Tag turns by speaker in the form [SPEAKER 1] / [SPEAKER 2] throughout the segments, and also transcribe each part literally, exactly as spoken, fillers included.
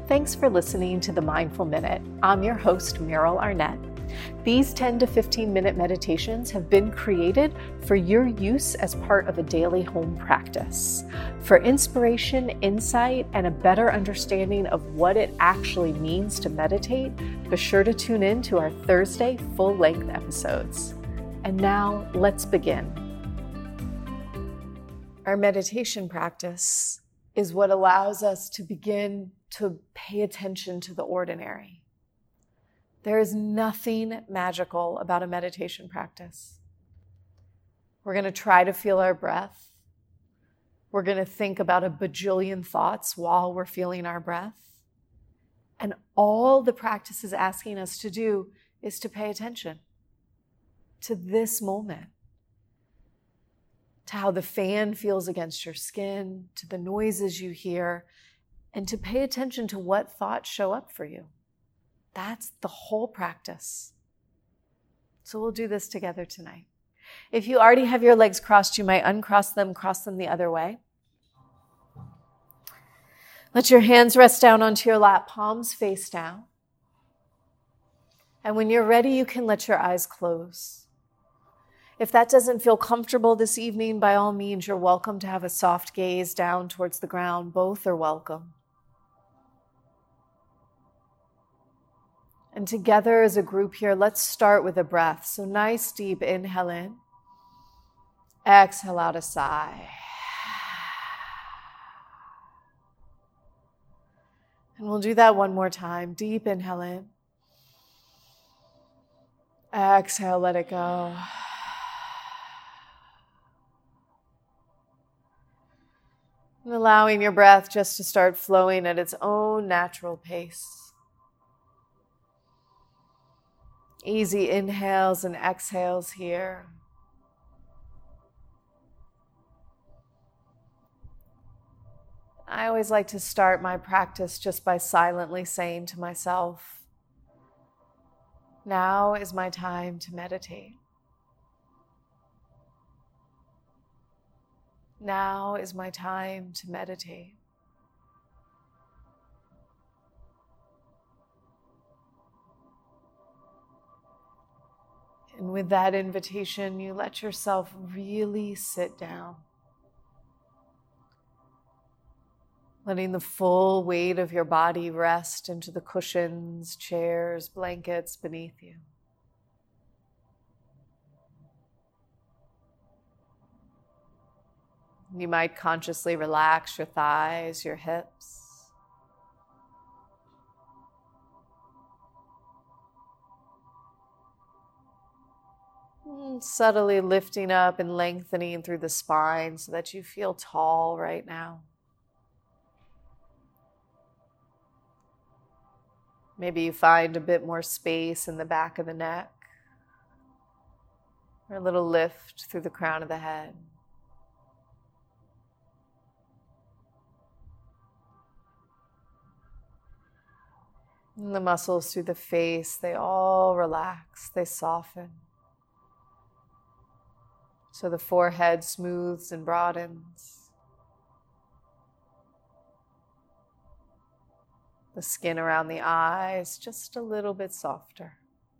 [SPEAKER 1] Thanks for listening to the Mindful Minute. I'm your host, Meryl Arnett. These ten to fifteen minute meditations have been created for your use as part of a daily home practice. For inspiration, insight, and a better understanding of what it actually means to meditate, be sure to tune in to our Thursday full-length episodes. And now, let's begin. Our meditation practice is what allows us to begin to pay attention to the ordinary. There is nothing magical about a meditation practice. We're going to try to feel our breath. We're going to think about a bajillion thoughts while we're feeling our breath. And all the practice is asking us to do is to pay attention to this moment, to how the fan feels against your skin, to the noises you hear, and to pay attention to what thoughts show up for you. That's the whole practice. So we'll do this together tonight. If you already have your legs crossed, you might uncross them, cross them the other way. Let your hands rest down onto your lap, palms face down. And when you're ready, you can let your eyes close. If that doesn't feel comfortable this evening, by all means, you're welcome to have a soft gaze down towards the ground. Both are welcome. And together as a group here, let's start with a breath. So nice deep inhale in. Exhale out a sigh. And we'll do that one more time. Deep inhale in. Exhale, let it go. And allowing your breath just to start flowing at its own natural pace. Easy inhales and exhales here. I always like to start my practice just by silently saying to myself, now is my time to meditate. Now is my time to meditate. And with that invitation, you let yourself really sit down, letting the full weight of your body rest into the cushions, chairs, blankets beneath you. You might consciously relax your thighs, your hips. Subtly lifting up and lengthening through the spine so that you feel tall right now. Maybe you find a bit more space in the back of the neck, or a little lift through the crown of the head. And the muscles through the face, they all relax, they soften. So the forehead smooths and broadens. The skin around the eyes just a little bit softer.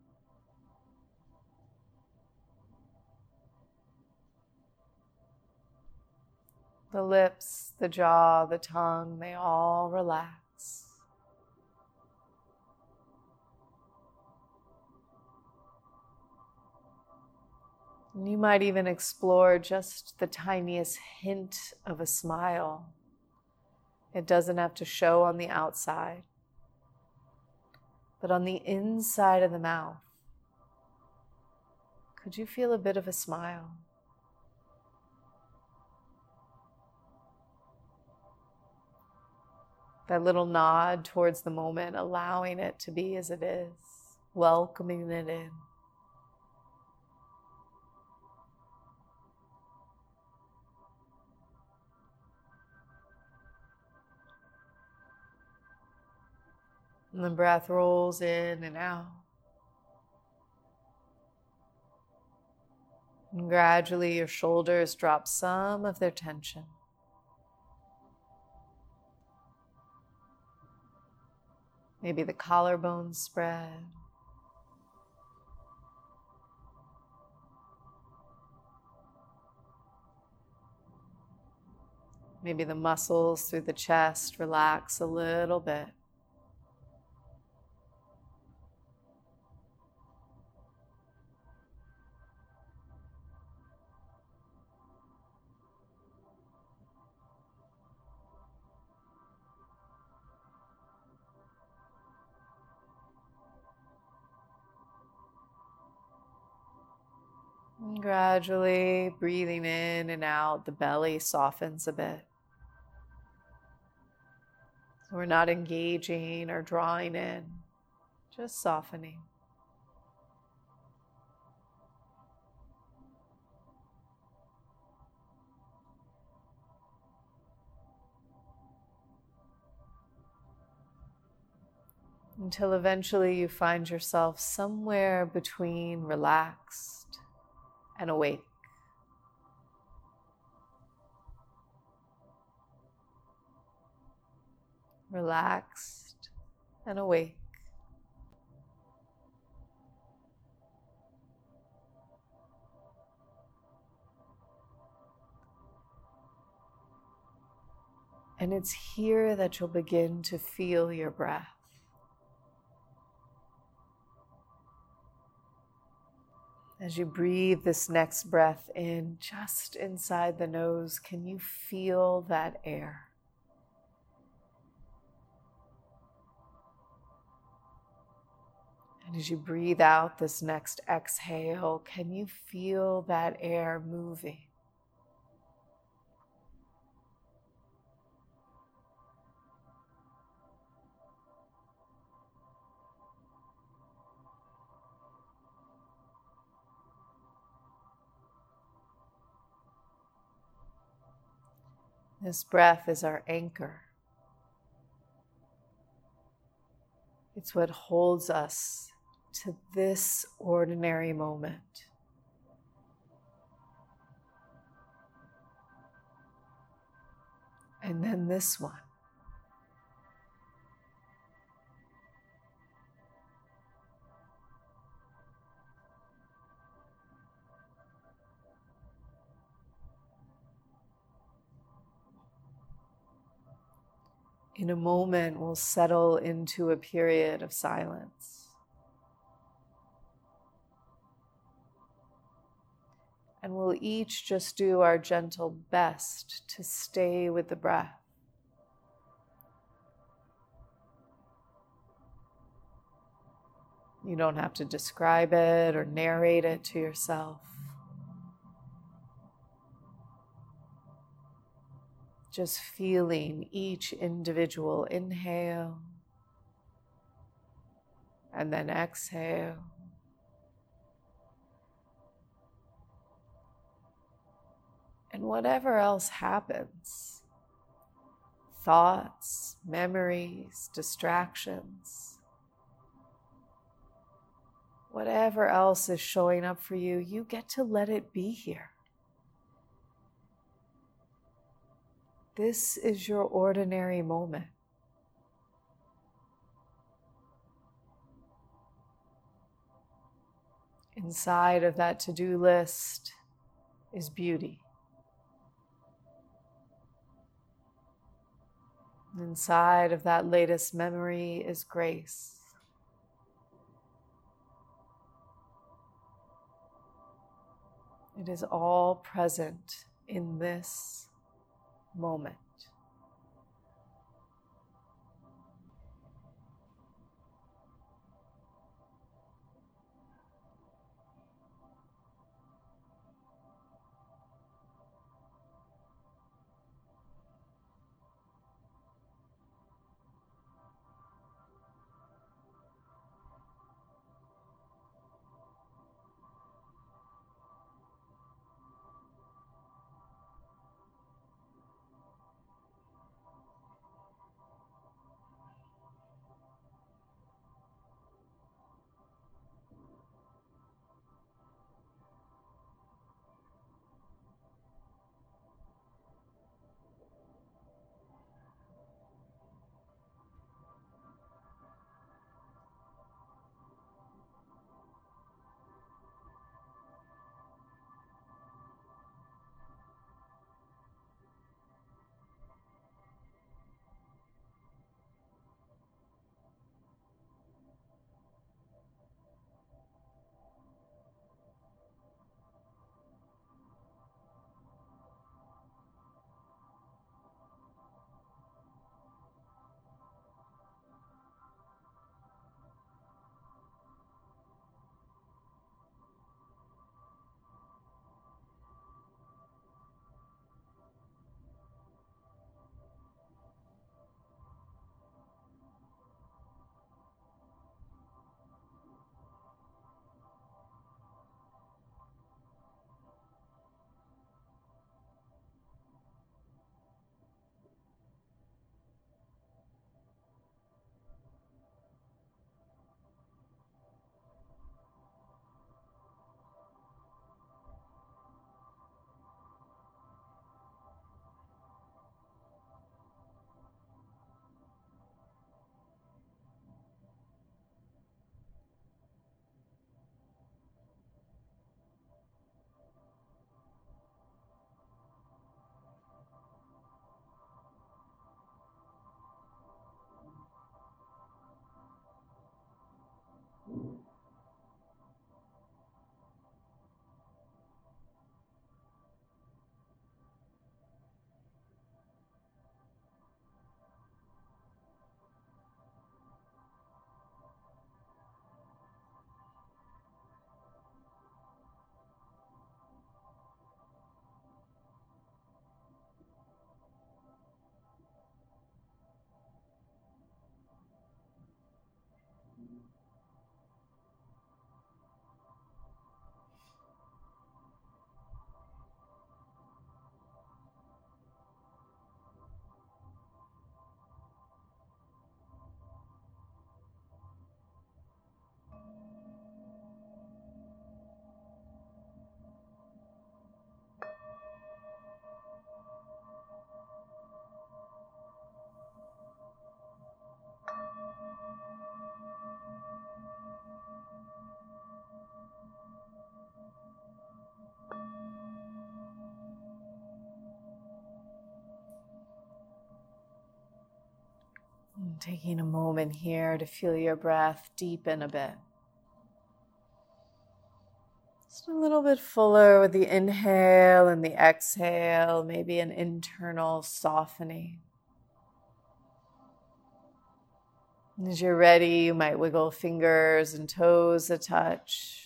[SPEAKER 1] The lips, the jaw, the tongue, they all relax. And you might even explore just the tiniest hint of a smile. It doesn't have to show on the outside, but on the inside of the mouth. Could you feel a bit of a smile? That little nod towards the moment, allowing it to be as it is, welcoming it in. And the breath rolls in and out. And gradually your shoulders drop some of their tension. Maybe the collarbones spread. Maybe the muscles through the chest relax a little bit. And gradually breathing in and out, the belly softens a bit. So we're not engaging or drawing in, just softening. Until eventually you find yourself somewhere between relaxed and awake. Relaxed and awake. And it's here that you'll begin to feel your breath. As you breathe this next breath in, just inside the nose, can you feel that air? And as you breathe out this next exhale, can you feel that air moving? This breath is our anchor. It's what holds us to this ordinary moment. And then this one. In a moment, we'll settle into a period of silence. And we'll each just do our gentle best to stay with the breath. You don't have to describe it or narrate it to yourself. Just feeling each individual inhale and then exhale. And whatever else happens, thoughts, memories, distractions, whatever else is showing up for you, you get to let it be here. This is your ordinary moment. Inside of that to-do list is beauty. Inside of that latest memory is grace. It is all present in this moment. And taking a moment here to feel your breath deepen a bit. Just a little bit fuller with the inhale and the exhale, maybe an internal softening. And as you're ready, you might wiggle fingers and toes a touch.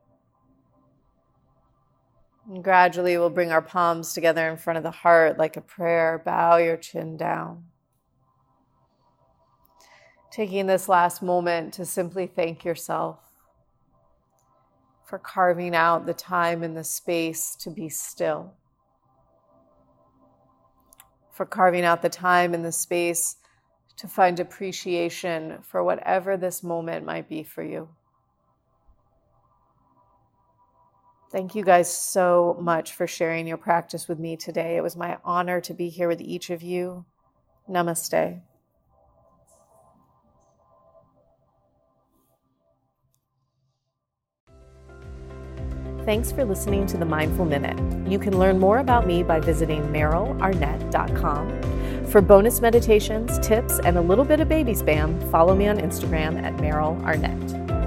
[SPEAKER 1] And gradually we'll bring our palms together in front of the heart like a prayer. Bow your chin down. Taking this last moment to simply thank yourself for carving out the time and the space to be still. For carving out the time and the space to find appreciation for whatever this moment might be for you. Thank you guys so much for sharing your practice with me today. It was my honor to be here with each of you. Namaste. Thanks for listening to the Mindful Minute. You can learn more about me by visiting meryl arnett dot com. For bonus meditations, tips, and a little bit of baby spam, follow me on Instagram at Meryl Arnett.